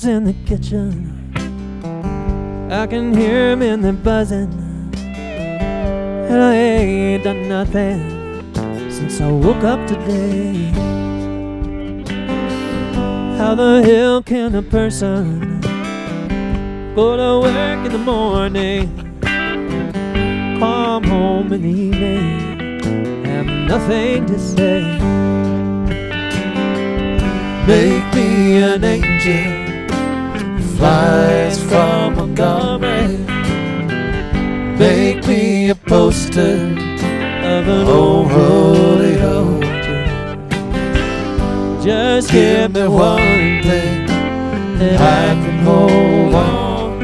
birds in the kitchen, I can hear them in their buzzing. And I ain't done nothing since I woke up today. How the hell can a person go to work in the morning, come home in the evening, have nothing to say? Make me an angel, flies from Montgomery. Make me a poster Of an old rodeo. Just give me one thing that I can hold on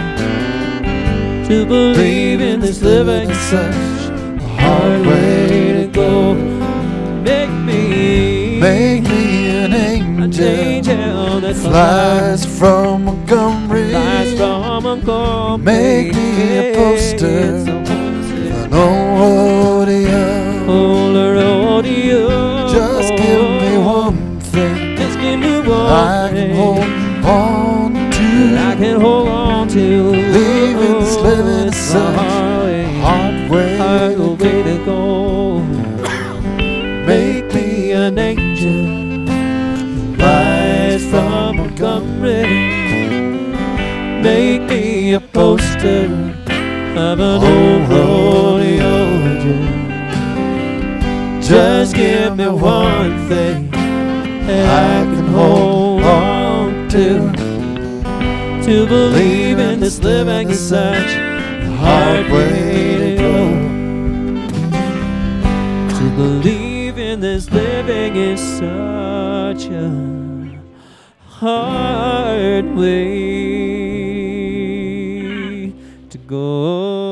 to believe in this living is such a hard way to go. Make me an angel that flies from Montgomery. flies from Montgomery. Make me a poster It's a an old rodeo. old rodeo. Just give me one thing Just give me one I can hold on that I to. can hold on to. Leaving this living is such a hard way to go. Make me an angel, rise from Montgomery. Make me a poster of an old rodeo. Just give me one thing that I can hold on to believe in this living is such a hard way to go. To believe in this living is such a hard way to go.